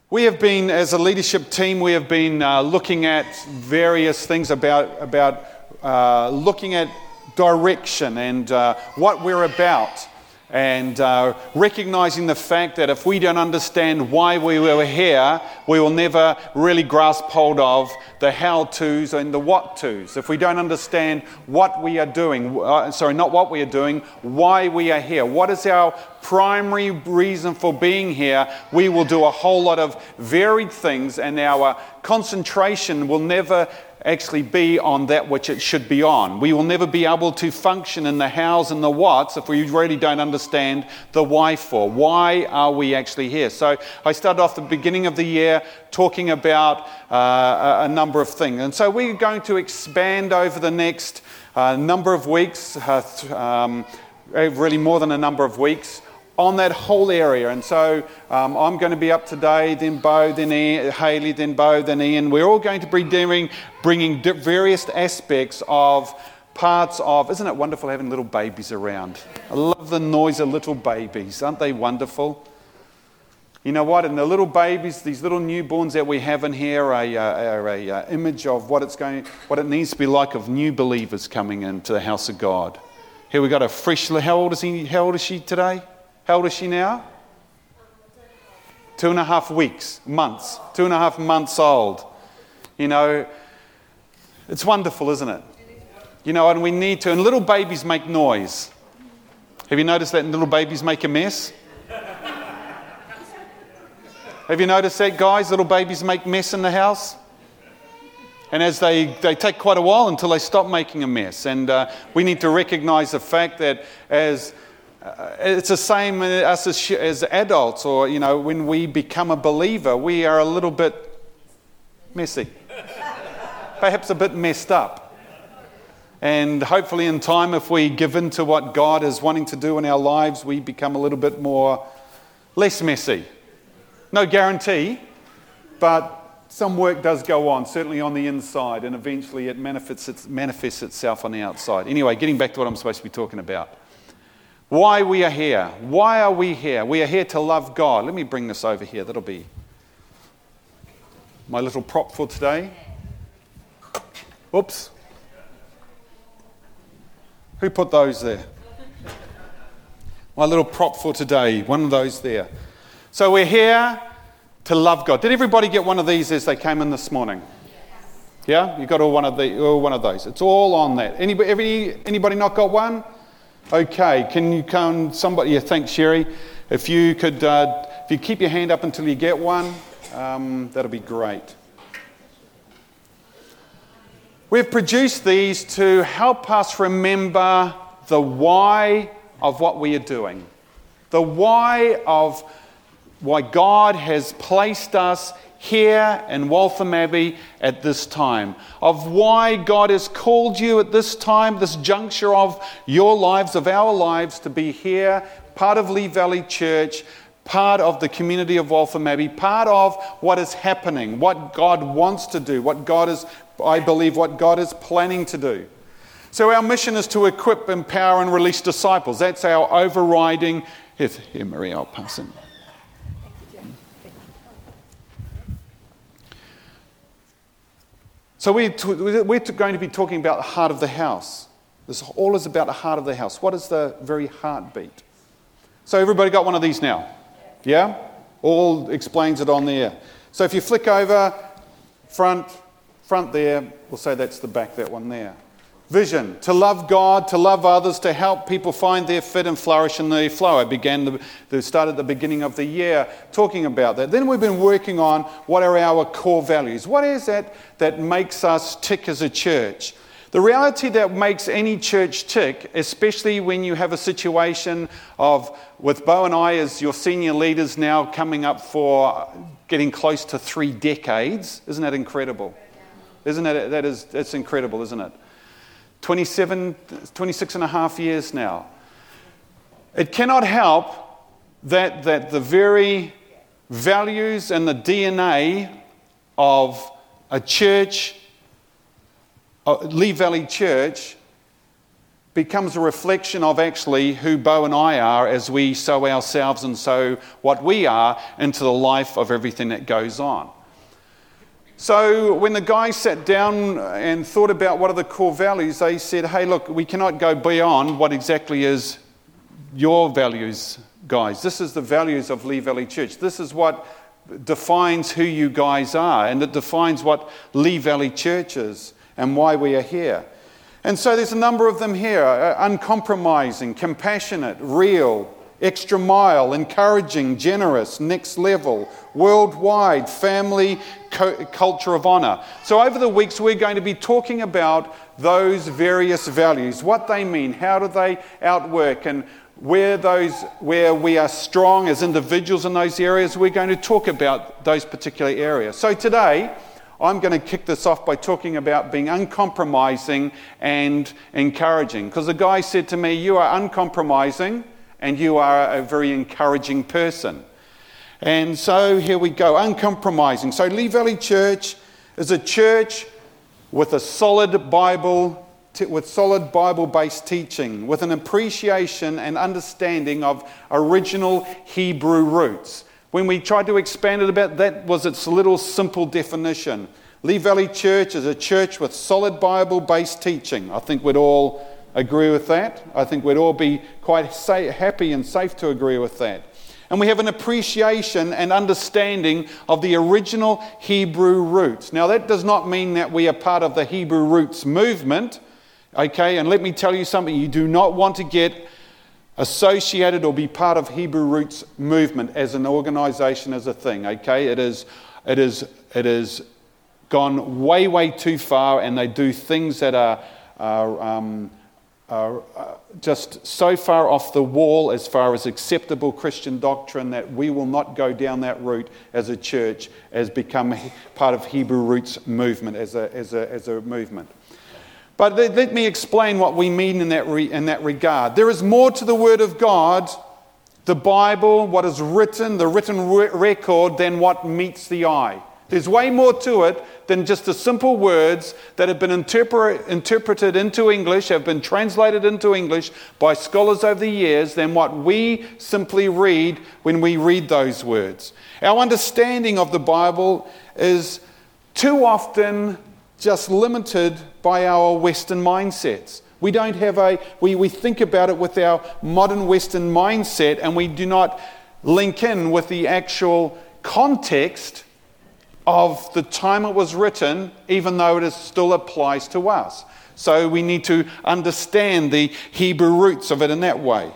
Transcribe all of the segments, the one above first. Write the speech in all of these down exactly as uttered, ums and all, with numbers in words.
We have been, as a leadership team, we have been uh, looking at various things about, about uh, looking at direction and uh, what we're about, and uh, recognizing the fact that if we don't understand why we were here, we will never really grasp hold of the how-tos and the what-tos. If we don't understand what we are doing, uh, sorry, not what we are doing, why we are here, what is our primary reason for being here, we will do a whole lot of varied things, and our concentration will never actually be on that which it should be on. We will never be able to function in the hows and the whats if we really don't understand the why for. Why are we actually here? So I started off the beginning of the year talking about uh, a number of things. And so we're going to expand over the next uh, number of weeks, uh, um, really more than a number of weeks, on that whole area. And so um, I'm going to be up today, then Bo, then Ian, Hayley, then Bo, then Ian. We're all going to be doing, bringing various aspects of parts of, isn't it wonderful having little babies around? I love the noise of little babies. Aren't they wonderful? You know what? And the little babies, these little newborns that we have in here are a, are a, a image of what it's going, what it needs to be like of new believers coming into the house of God. Here we got a fresh, how old is he, how old is she today? How old is she now? Two and a half weeks, months. Two and a half months old. You know, it's wonderful, isn't it? You know, and we need to, and little babies make noise. Have you noticed that little babies make a mess? Have you noticed that, guys? Little babies make mess in the house? And as they, they take quite a while until they stop making a mess. And uh, we need to recognize the fact that as Uh, it's the same us as, as adults, or, you know, when we become a believer, we are a little bit messy. Perhaps a bit messed up. And hopefully in time, if we give in to what God is wanting to do in our lives, we become a little bit more, less messy. No guarantee, but some work does go on, certainly on the inside, and eventually it manifests, it manifests itself on the outside. Anyway, getting back to what I'm supposed to be talking about. Why we are here. Why are we here? We are here to love God. Let me bring this over here. That'll be my little prop for today. Oops. Who put those there? My little prop for today. One of those there. So we're here to love God. Did everybody get one of these as they came in this morning? Yeah? You got all one of the, all one of those. It's all on that. Anybody, every, anybody not got one? Okay, can you come, somebody, yeah, thanks Sherry. If you could, uh, if you keep your hand up until you get one, um, that'll be great. We've produced these to help us remember the why of what we are doing. The why of why God has placed us here in Waltham Abbey at this time, of why God has called you at this time, this juncture of your lives, of our lives, to be here, part of Lee Valley Church, part of the community of Waltham Abbey, part of what is happening, what God wants to do, what God is, I believe, what God is planning to do. So our mission is to equip, empower and release disciples. That's our overriding, here, here Maria, I'll pass in. So we're, t- we're t- going to be talking about the heart of the house. This all is about the heart of the house. What is the very heartbeat? So everybody got one of these now? Yeah? All explains it on there. So if you flick over, front, front there, we'll say that's the back, that one there. Vision, to love God, to love others, to help people find their fit and flourish in the flow. I began the, the start at the beginning of the year talking about that. Then we've been working on what are our core values. What is that that makes us tick as a church? The reality that makes any church tick, especially when you have a situation of, with Bo and I as your senior leaders now coming up for getting close to three decades, isn't that incredible? Isn't that, that is, that's incredible, isn't it? twenty-seven, twenty-six and a half years now. It cannot help that, that the very values and the D N A of a church, Lee Valley Church, becomes a reflection of actually who Bo and I are as we sow ourselves and sow what we are into the life of everything that goes on. So when the guys sat down and thought about what are the core values, they said, hey, look, we cannot go beyond what exactly is your values, guys. This is the values of Lee Valley Church. This is what defines who you guys are, and it defines what Lee Valley Church is and why we are here. And so there's a number of them here: uh, uncompromising, compassionate, real, extra mile, encouraging, generous, next level, worldwide, family, co- culture of honor. So over the weeks we're going to be talking about those various values, what they mean, how do they outwork, and where those where we are strong as individuals in those areas. We're going to talk about those particular areas. So today I'm going to kick this off by talking about being uncompromising and encouraging, because the guy said to me, you are uncompromising and you are a very encouraging person. And so here we go, uncompromising. So Lee Valley Church is a church with a solid Bible with solid Bible-based teaching, with an appreciation and understanding of original Hebrew roots. When we tried to expand it a bit, that was its little simple definition. Lee Valley Church is a church with solid Bible-based teaching. I think we'd all agree with that. I think we'd all be quite sa- happy and safe to agree with that. And we have an appreciation and understanding of the original Hebrew roots. Now, that does not mean that we are part of the Hebrew roots movement. Okay, and let me tell you something, you do not want to get associated or be part of Hebrew Roots movement as an organization, as a thing, okay? It is, it is, it is gone way, way too far, and they do things that are, are, um, are uh, just so far off the wall as far as acceptable Christian doctrine that we will not go down that route as a church, as become part of Hebrew Roots movement, as a, as a, as a movement. But let me explain what we mean in that re, in that regard. There is more to the Word of God, the Bible, what is written, the written re- record, than what meets the eye. There's way more to it than just the simple words that have been interpre- interpreted into English, have been translated into English by scholars over the years, than what we simply read when we read those words. Our understanding of the Bible is too often just limited by our Western mindsets. We don't have a, we, we think about it with our modern Western mindset, and we do not link in with the actual context of the time it was written, even though it is, still applies to us. So we need to understand the Hebrew roots of it in that way.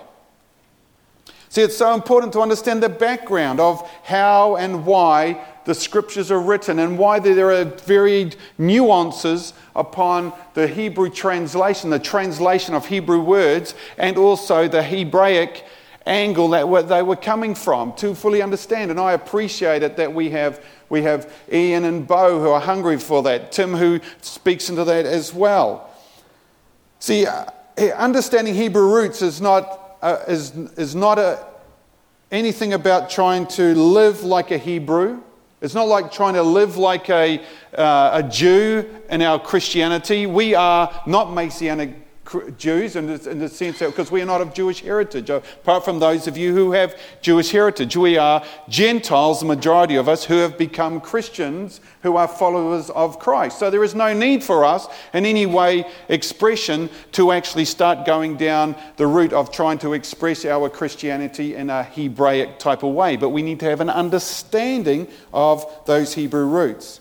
See, it's so important to understand the background of how and why the scriptures are written, and why there are varied nuances upon the Hebrew translation, the translation of Hebrew words, and also the Hebraic angle that they were coming from, to fully understand. And I appreciate it that we have we have Ian and Bo who are hungry for that, Tim who speaks into that as well. See, understanding Hebrew roots is not uh, is is not a, anything about trying to live like a Hebrew. It's not like trying to live like a, uh, a Jew in our Christianity. We are not Messianic Jews in the, in the sense that, because we are not of Jewish heritage, apart from those of you who have Jewish heritage. We are Gentiles, the majority of us, who have become Christians, who are followers of Christ. So there is no need for us in any way, expression, to actually start going down the route of trying to express our Christianity in a Hebraic type of way. But we need to have an understanding of those Hebrew roots.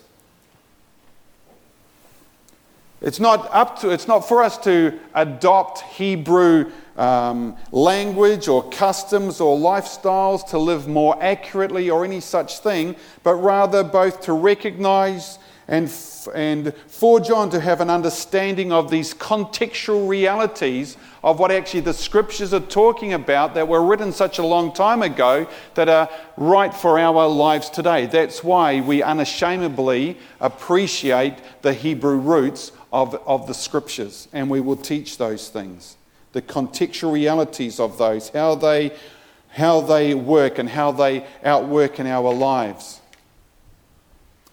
It's not up to, it's not for us to adopt Hebrew um, language or customs or lifestyles to live more accurately or any such thing, but rather both to recognize and f- and forge on to have an understanding of these contextual realities of what actually the scriptures are talking about, that were written such a long time ago, that are right for our lives today. That's why we unashamedly appreciate the Hebrew roots of, of the scriptures, and we will teach those things, the contextual realities of those, how they, how they work and how they outwork in our lives.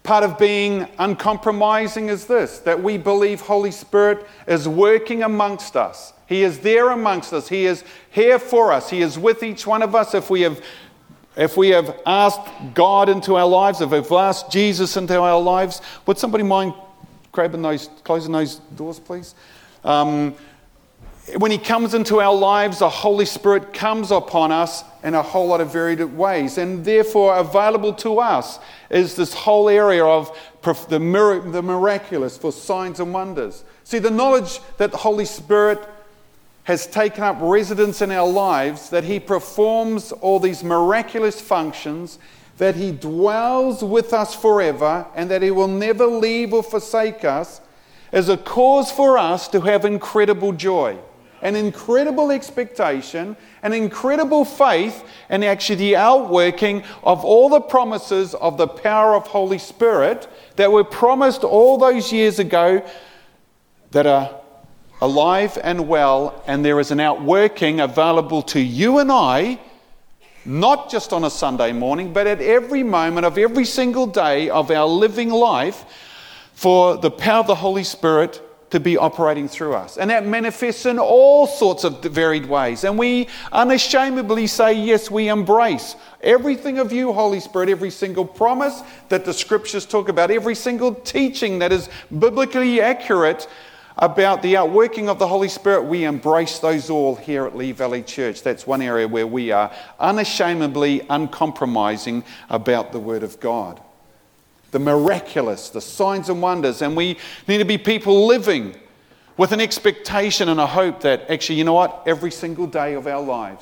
Part of being uncompromising is this, that we believe Holy Spirit is working amongst us. He is there amongst us. He is here for us. He is with each one of us. If we have, if we have asked God into our lives, if we've asked Jesus into our lives, would somebody mind grabbing those, closing those doors, please? Um, when He comes into our lives, the Holy Spirit comes upon us in a whole lot of varied ways, and therefore available to us is this whole area of the, mir- the miraculous, for signs and wonders. See, the knowledge that the Holy Spirit has taken up residence in our lives, that He performs all these miraculous functions, that He dwells with us forever, and that He will never leave or forsake us, is a cause for us to have incredible joy, an incredible expectation, an incredible faith, and actually the outworking of all the promises of the power of Holy Spirit that were promised all those years ago, that are alive and well, and there is an outworking available to you and I, not just on a Sunday morning, but at every moment of every single day of our living life, for the power of the Holy Spirit to be operating through us. And that manifests in all sorts of varied ways. And we unashamedly say, yes, we embrace everything of you, Holy Spirit, every single promise that the Scriptures talk about, every single teaching that is biblically accurate about the outworking of the Holy Spirit. We embrace those all here at Lee Valley Church. That's one area where we are unashamedly uncompromising about the Word of God. The miraculous, the signs and wonders, and we need to be people living with an expectation and a hope that actually, you know what, every single day of our lives,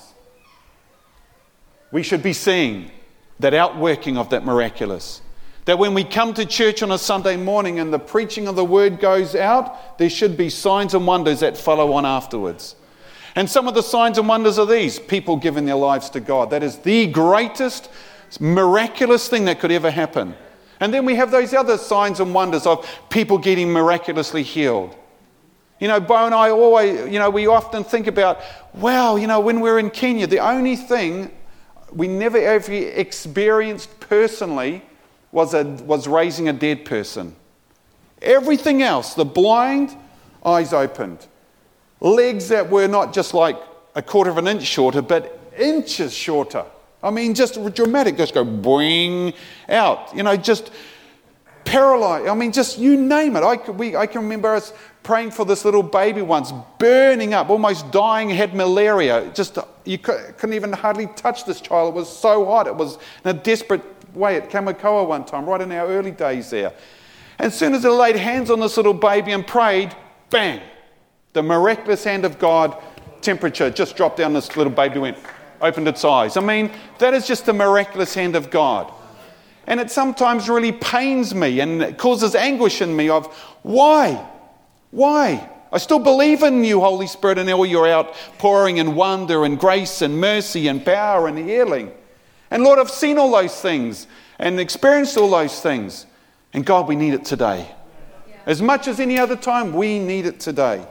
we should be seeing that outworking of that miraculous. That when we come to church on a Sunday morning and the preaching of the Word goes out, there should be signs and wonders that follow on afterwards. And some of the signs and wonders are these: people giving their lives to God. That is the greatest miraculous thing that could ever happen. And then we have those other signs and wonders of people getting miraculously healed. You know, Bo and I always, you know, we often think about, wow, you know, when we're in Kenya, the only thing we never ever experienced personally was a, was raising a dead person. Everything else, the blind, eyes opened. Legs that were not just like a quarter of an inch shorter, but inches shorter. I mean, just dramatic, just go boing out, you know, just paralyzed. I mean, just you name it. I, could, we, I can remember us praying for this little baby once, burning up, almost dying, had malaria. Just, you couldn't even hardly touch this child. It was so hot. It was in a desperate way at Kamakoa one time, right in our early days there. And as soon as I laid hands on this little baby and prayed, bang, the miraculous hand of God, temperature just dropped down. This little baby went, opened its eyes. I mean, that is just the miraculous hand of God. And it sometimes really pains me and it causes anguish in me of, why? Why? I still believe in you, Holy Spirit, and all your outpouring and wonder and grace and mercy and power and healing. And Lord, I've seen all those things and experienced all those things. And God, we need it today. As much as any other time, we need it today.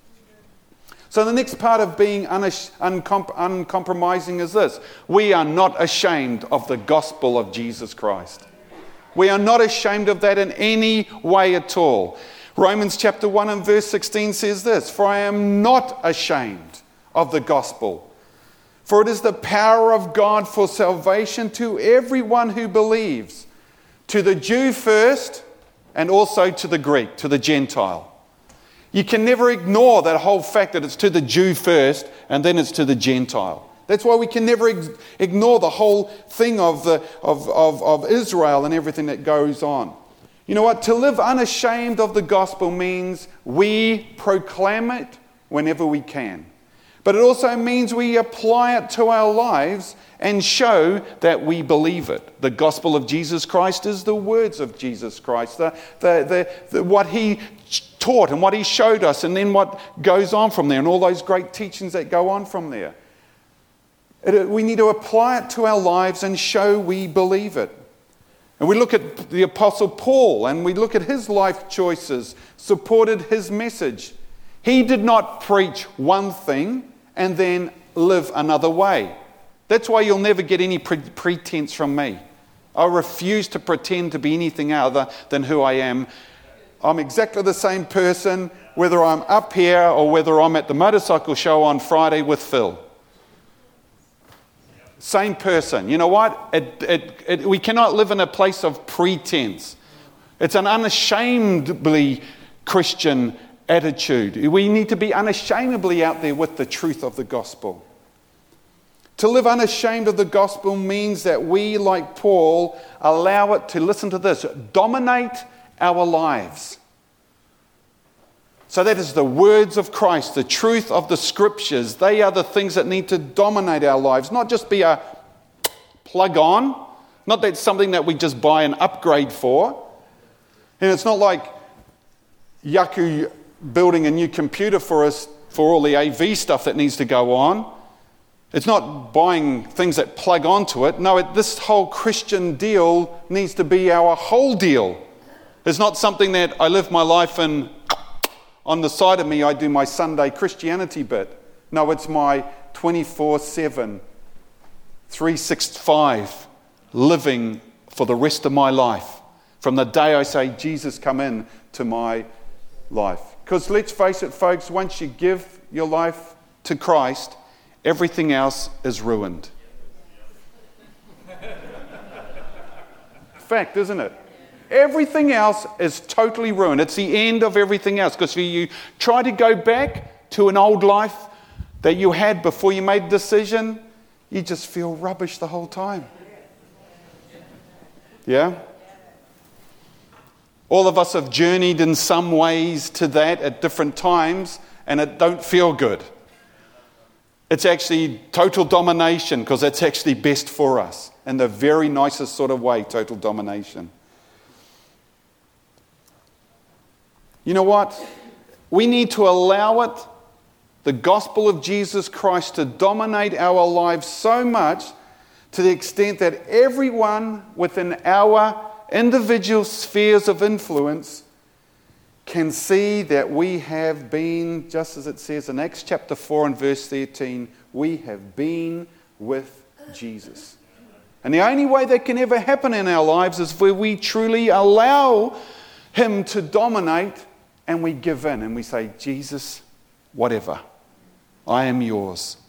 So the next part of being unash- uncom- uncompromising is this: we are not ashamed of the gospel of Jesus Christ. We are not ashamed of that in any way at all. Romans chapter one and verse sixteen says this: for I am not ashamed of the gospel, for it is the power of God for salvation to everyone who believes, to the Jew first and also to the Greek, to the Gentile. You can never ignore that whole fact that it's to the Jew first and then it's to the Gentile. That's why we can never ex- ignore the whole thing of, the, of, of, of Israel and everything that goes on. You know what? To live unashamed of the gospel means we proclaim it whenever we can. But it also means we apply it to our lives and show that we believe it. The gospel of Jesus Christ is the words of Jesus Christ, the, the, the, the, what he taught and what he showed us, and then what goes on from there, and all those great teachings that go on from there. It, we need to apply it to our lives and show we believe it. And we look at the Apostle Paul, and we look at his life choices, supported his message. He did not preach one thing and then live another way. That's why you'll never get any pre- pretense from me. I refuse to pretend to be anything other than who I am. I'm exactly the same person, whether I'm up here or whether I'm at the motorcycle show on Friday with Phil. Same person. You know what? It, it, it, we cannot live in a place of pretense. It's an unashamedly Christian attitude. We need to be unashamedly out there with the truth of the gospel. To live unashamed of the gospel means that we, like Paul, allow it to, listen to this, dominate our lives. So that is the words of Christ, the truth of the scriptures. They are the things that need to dominate our lives, not just be a plug on, not that something that we just buy an upgrade for. And it's not like Yaku building a new computer for us for all the A V stuff that needs to go on. It's not buying things that plug onto it. No, it, this whole Christian deal needs to be our whole deal. It's not something that I live my life in, on the side of me I do my Sunday Christianity bit. No, it's my twenty-four seven, three sixty-five living for the rest of my life. From the day I say, Jesus, come in to my life. Because let's face it, folks, once you give your life to Christ, everything else is ruined. Fact, isn't it? Everything else is totally ruined. It's the end of everything else. Because if you try to go back to an old life that you had before you made a decision, you just feel rubbish the whole time. Yeah? All of us have journeyed in some ways to that at different times, and it don't feel good. It's actually total domination, because it's actually best for us. In the very nicest sort of way, total domination. You know what? We need to allow it, the gospel of Jesus Christ, to dominate our lives so much to the extent that everyone within our individual spheres of influence can see that we have been, just as it says in Acts chapter four and verse thirteen, we have been with Jesus. And the only way that can ever happen in our lives is where we truly allow Him to dominate and we give in and we say, Jesus, whatever, I am yours.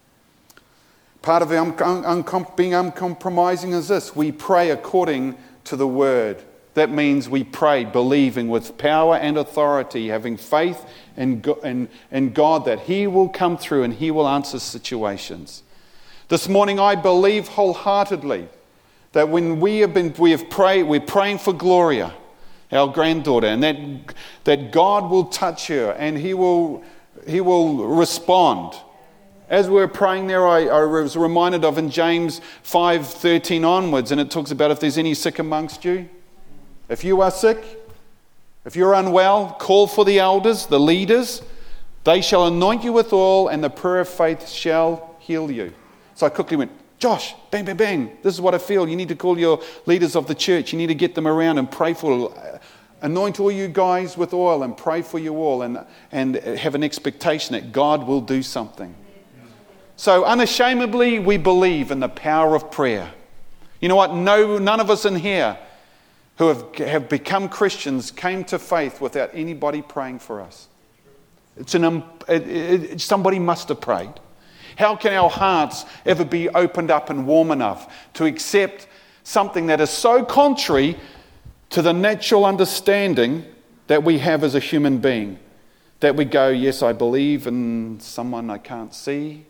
Part of un- un- being uncompromising is this: we pray according to the word. That means we pray believing with power and authority, having faith in, go- in, in God that He will come through and He will answer situations. This morning I believe wholeheartedly that when we have been, we have prayed, we're praying for Gloria, our granddaughter, and that that God will touch her and He will He will respond. As we were praying there, I, I was reminded of in James five thirteen onwards, and it talks about if there's any sick amongst you. If you are sick, if you're unwell, call for the elders, the leaders. They shall anoint you with oil, and the prayer of faith shall heal you. So I quickly went, Josh, bang, bang, bang. This is what I feel. You need to call your leaders of the church. You need to get them around and pray for, anoint all you guys with oil and pray for you all, and, and have an expectation that God will do something. So unashamedly, we believe in the power of prayer. You know what? No, none of us in here who have, have become Christians came to faith without anybody praying for us. It's an um, it, it, somebody must have prayed. How can our hearts ever be opened up and warm enough to accept something that is so contrary to the natural understanding that we have as a human being? That we go, yes, I believe in someone I can't see,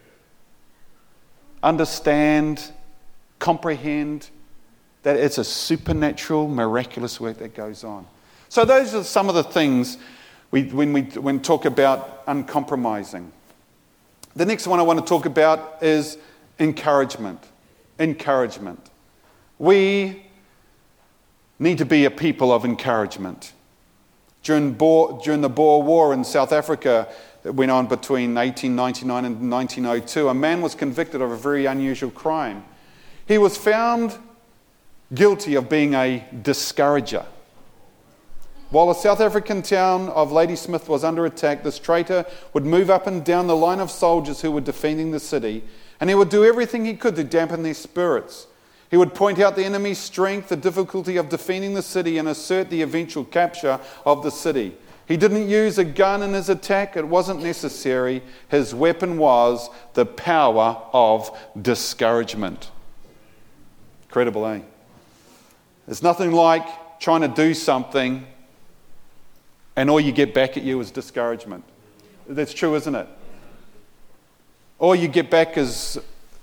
understand, comprehend that it's a supernatural, miraculous work that goes on. So those are some of the things we, when we when talk about uncompromising. The next one I want to talk about is encouragement. Encouragement. We need to be a people of encouragement. During, Boer, during the Boer War in South Africa that went on between eighteen ninety-nine and nineteen oh two, a man was convicted of a very unusual crime. He was found guilty of being a discourager. While the South African town of Ladysmith was under attack, this traitor would move up and down the line of soldiers who were defending the city, and he would do everything he could to dampen their spirits. He would point out the enemy's strength, the difficulty of defending the city, and assert the eventual capture of the city. He didn't use a gun in his attack. It wasn't necessary. His weapon was the power of discouragement. Incredible, eh? There's nothing like trying to do something and all you get back at you is discouragement. That's true, isn't it? All you get back is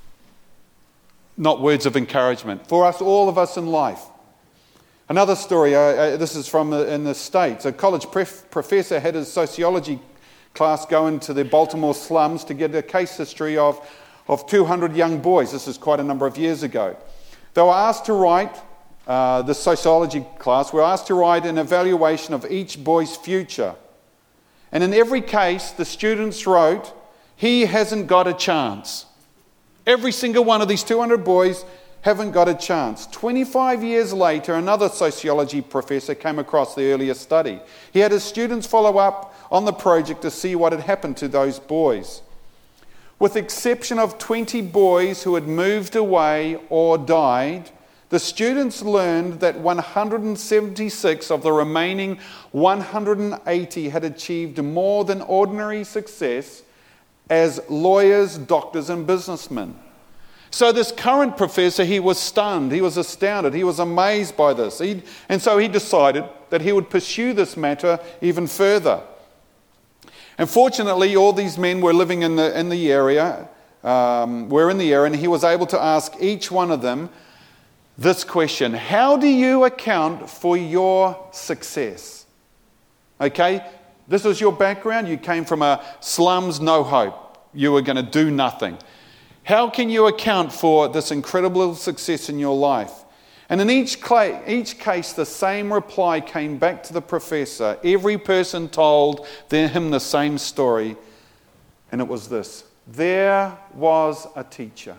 not words of encouragement. For us, all of us in life. Another story, uh, uh, this is from the, in the States. A college pref- professor had his sociology class go into the Baltimore slums to get a case history of, of two hundred young boys. This is quite a number of years ago. They were asked to write, uh, the sociology class, were asked to write an evaluation of each boy's future. And in every case, the students wrote, "He hasn't got a chance." Every single one of these two hundred boys haven't got a chance. twenty-five years later, another sociology professor came across the earlier study. He had his students follow up on the project to see what had happened to those boys. With the exception of twenty boys who had moved away or died, the students learned that one hundred seventy-six of the remaining one hundred eighty had achieved more than ordinary success as lawyers, doctors, and businessmen. So this current professor, he was stunned, he was astounded, he was amazed by this. He, and so he decided that he would pursue this matter even further. And fortunately, all these men were living in the in the area, um, were in the area, and he was able to ask each one of them this question: how do you account for your success? Okay, this was your background. You came from a slums, no hope. You were going to do nothing. How can you account for this incredible success in your life? And in each, cla- each case, the same reply came back to the professor. Every person told him the same story, and it was this: there was a teacher.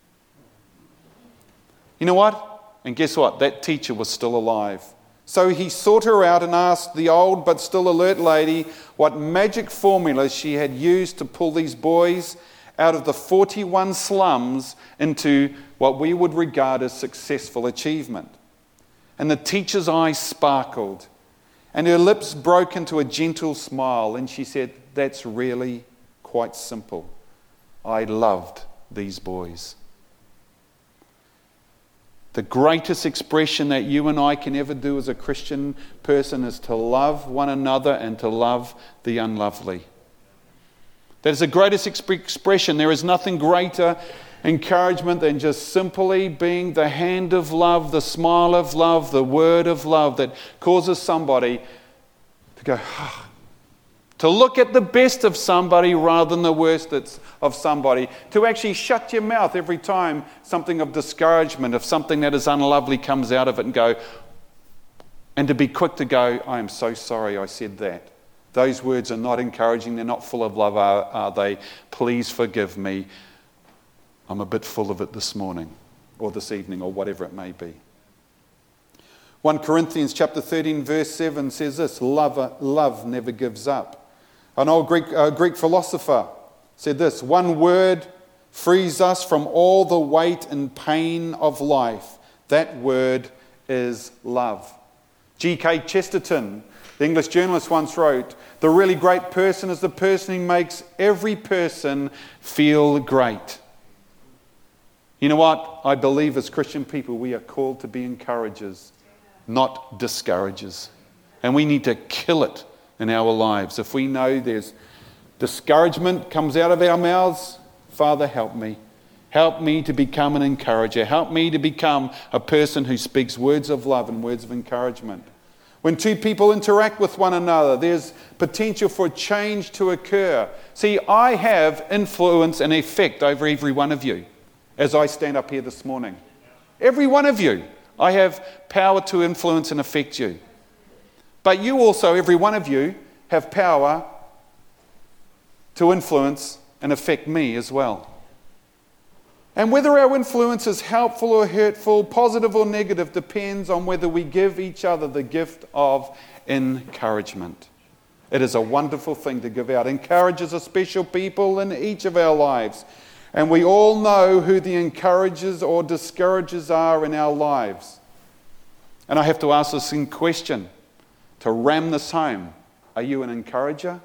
You know what? And guess what? That teacher was still alive. So he sought her out and asked the old but still alert lady what magic formula she had used to pull these boys out of the forty-one slums into what we would regard as successful achievement. And the teacher's eyes sparkled, and her lips broke into a gentle smile, and she said, "That's really quite simple. I loved these boys." The greatest expression that you and I can ever do as a Christian person is to love one another and to love the unlovely. That is the greatest exp- expression. There is nothing greater encouragement than just simply being the hand of love, the smile of love, the word of love that causes somebody to go, ah, to look at the best of somebody rather than the worst of somebody, to actually shut your mouth every time something of discouragement, if something that is unlovely comes out of it, and go, and to be quick to go, "I am so sorry I said that. Those words are not encouraging, they're not full of love, are, are they? Please forgive me. I'm a bit full of it this morning," or this evening, or whatever it may be. First Corinthians chapter thirteen verse seven says this: love, love never gives up. An old Greek, uh, Greek philosopher said this: one word frees us from all the weight and pain of life. That word is love. G K Chesterton, the English journalist, once wrote, "The really great person is the person who makes every person feel great." You know what? I believe as Christian people we are called to be encouragers, not discouragers. And we need to kill it in our lives. If we know there's discouragement comes out of our mouths, Father, help me. Help me to become an encourager. Help me to become a person who speaks words of love and words of encouragement. When two people interact with one another, there's potential for change to occur. See, I have influence and effect over every one of you as I stand up here this morning. Every one of you, I have power to influence and affect you. But you also, every one of you, have power to influence and affect me as well. And whether our influence is helpful or hurtful, positive or negative, depends on whether we give each other the gift of encouragement. It is a wonderful thing to give out. Encouragers are special people in each of our lives. And we all know who the encouragers or discouragers are in our lives. And I have to ask this in question to ram this home. Are you an encourager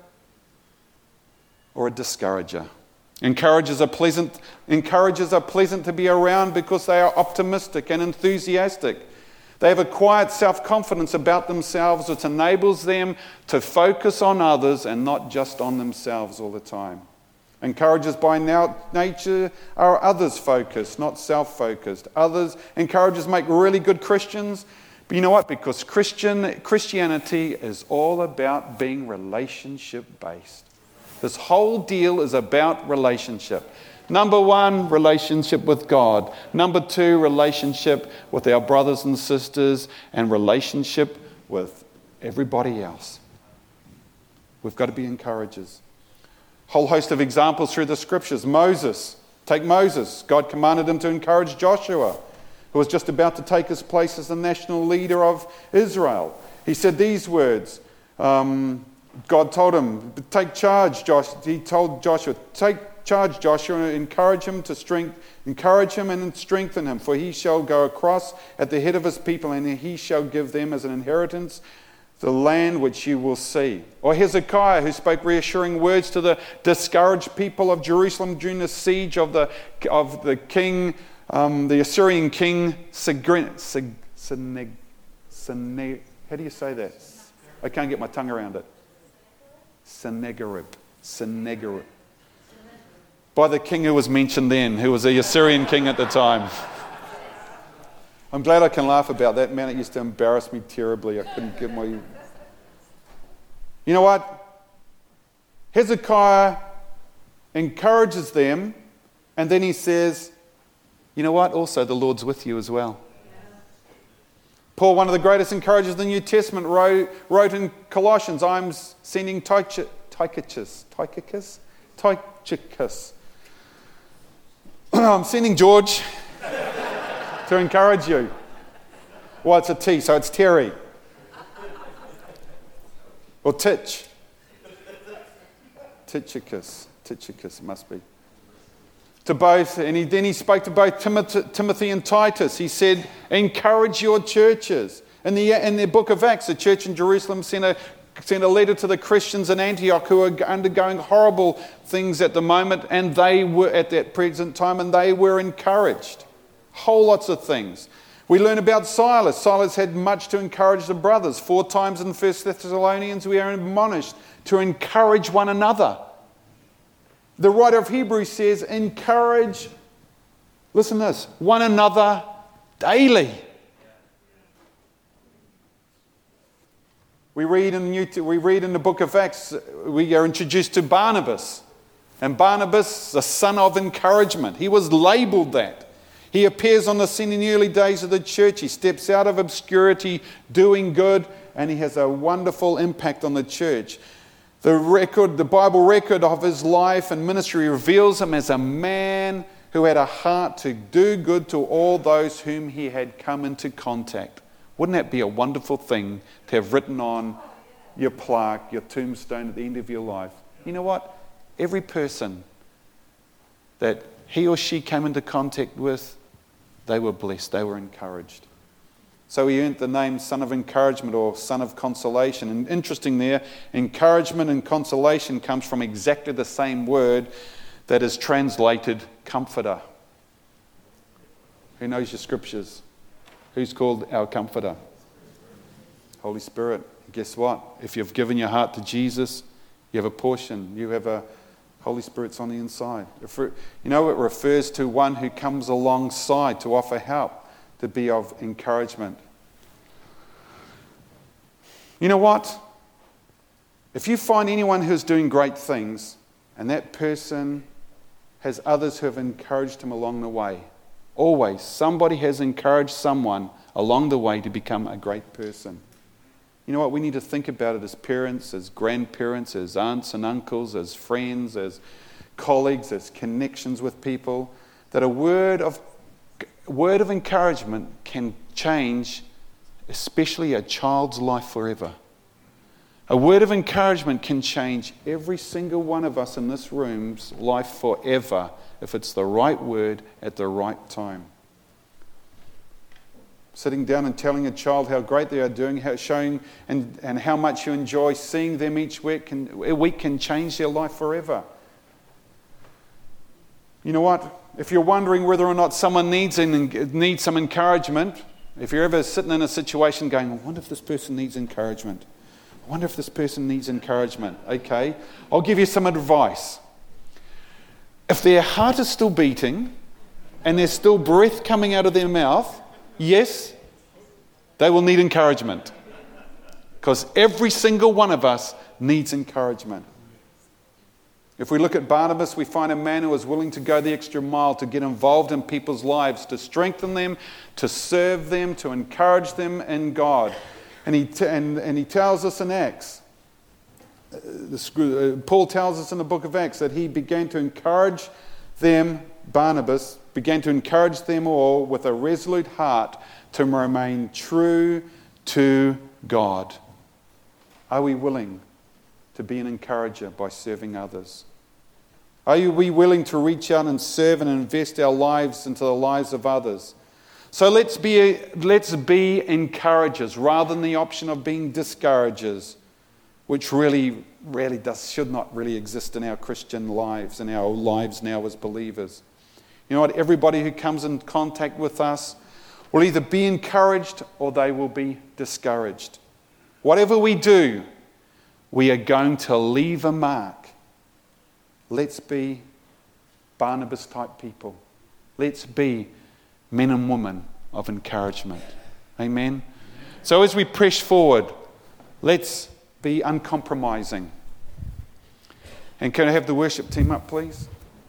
or a discourager? Encouragers are pleasant, encouragers are pleasant to be around because they are optimistic and enthusiastic. They have a quiet self-confidence about themselves which enables them to focus on others and not just on themselves all the time. Encouragers by now, nature are others-focused, not self-focused. Others, encouragers make really good Christians. But you know what? Because Christian Christianity is all about being relationship-based. This whole deal is about relationship. Number one, relationship with God. Number two, relationship with our brothers and sisters, and relationship with everybody else. We've got to be encouragers. Whole host of examples through the scriptures. Moses, take Moses. God commanded him to encourage Joshua, who was just about to take his place as the national leader of Israel. He said these words. Um, God told him, take charge, Josh. He told Joshua, take charge, Joshua, and encourage him to strength, encourage him and strengthen him, for he shall go across at the head of his people, and he shall give them as an inheritance the land which you will see. Or Hezekiah, who spoke reassuring words to the discouraged people of Jerusalem during the siege of the of the king, um, the Assyrian king, Sennacherib. Sennacherib. Sennacherib. How do you say that? I can't get my tongue around it. Sennacherib. Sennacherib. By the king who was mentioned then, who was the Assyrian king at the time. I'm glad I can laugh about that. Man, it used to embarrass me terribly. I couldn't get my... You know what? Hezekiah encourages them, and then he says, you know what? Also, the Lord's with you as well. Paul, one of the greatest encouragers of the New Testament, wrote, wrote in Colossians, I'm sending Tychicus, Tychicus, Tychicus. I'm sending George to encourage you. Well, it's a T, so it's Terry. Or Titch. Tychicus. Tychicus, it must be. To both, and he, then he spoke to both Timothy, Timothy and Titus. He said, encourage your churches. In the, in the book of Acts, the church in Jerusalem sent a, sent a letter to the Christians in Antioch who are undergoing horrible things at the moment, and they were at that present time, and they were encouraged. Whole lots of things. We learn about Silas. Silas had much to encourage the brothers. Four times in First Thessalonians we are admonished to encourage one another. The writer of Hebrews says, encourage, listen to this, one another daily. We read in the New, we read in the book of Acts, we are introduced to Barnabas. And Barnabas, the son of encouragement. He was labelled that. He appears on the scene in the early days of the church. He steps out of obscurity, doing good, and he has a wonderful impact on the church. The record, the Bible record of his life and ministry reveals him as a man who had a heart to do good to all those whom he had come into contact. Wouldn't that be a wonderful thing to have written on your plaque, your tombstone at the end of your life? You know what? Every person that he or she came into contact with, they were blessed, they were encouraged. So he earned the name Son of Encouragement or Son of Consolation. And interesting there, encouragement and consolation comes from exactly the same word that is translated comforter. Who knows your scriptures? Who's called our comforter? Holy Spirit. Guess what? If you've given your heart to Jesus, you have a portion. You have a Holy Spirit's on the inside. You know, it refers to one who comes alongside to offer help, to be of encouragement. You know what? If you find anyone who's doing great things and that person has others who have encouraged him along the way, always somebody has encouraged someone along the way to become a great person. You know what? We need to think about it as parents, as grandparents, as aunts and uncles, as friends, as colleagues, as connections with people, that a word of word of encouragement can change, especially a child's life forever. A word of encouragement can change every single one of us in this room's life forever if it's the right word at the right time. Sitting down and telling a child how great they are doing, how, showing and, and how much you enjoy seeing them each week can, a week can change their life forever. You know what? If you're wondering whether or not someone needs, needs some encouragement, if you're ever sitting in a situation going, I wonder if this person needs encouragement. I wonder if this person needs encouragement. Okay, I'll give you some advice. If their heart is still beating and there's still breath coming out of their mouth, yes, they will need encouragement. Because every single one of us needs encouragement. If we look at Barnabas, we find a man who was willing to go the extra mile to get involved in people's lives, to strengthen them, to serve them, to encourage them in God. And he, t- and, and he tells us in Acts, uh, the, uh, Paul tells us in the book of Acts that he began to encourage them, Barnabas, began to encourage them all with a resolute heart to remain true to God. Are we willing to be an encourager by serving others? Are we willing to reach out and serve and invest our lives into the lives of others? So let's be let's be encouragers rather than the option of being discouragers, which really, really does should not really exist in our Christian lives and our lives now as believers. You know what? Everybody who comes in contact with us will either be encouraged or they will be discouraged. Whatever we do, we are going to leave a mark. Let's be Barnabas-type people. Let's be men and women of encouragement. Amen? So as we press forward, let's be uncompromising. And can I have the worship team up, please?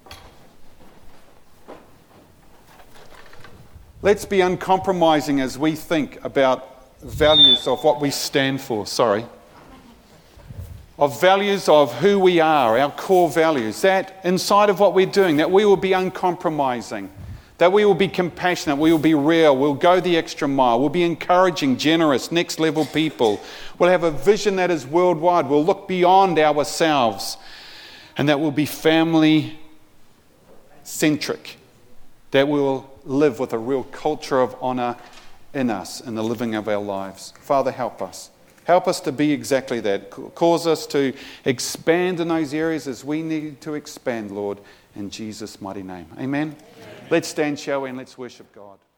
Let's be uncompromising as we think about values of what we stand for. Sorry. Of values of who we are, our core values. That inside of what we're doing, that we will be uncompromising. That we will be compassionate, we will be real, we'll go the extra mile, we'll be encouraging, generous, next level people. We'll have a vision that is worldwide, we'll look beyond ourselves, and that will be family centric. That we will live with a real culture of honour in us, in the living of our lives. Father, help us. Help us to be exactly that. Cause us to expand in those areas as we need to expand, Lord, in Jesus' mighty name. Amen. Let's stand, shall we, and let's worship God.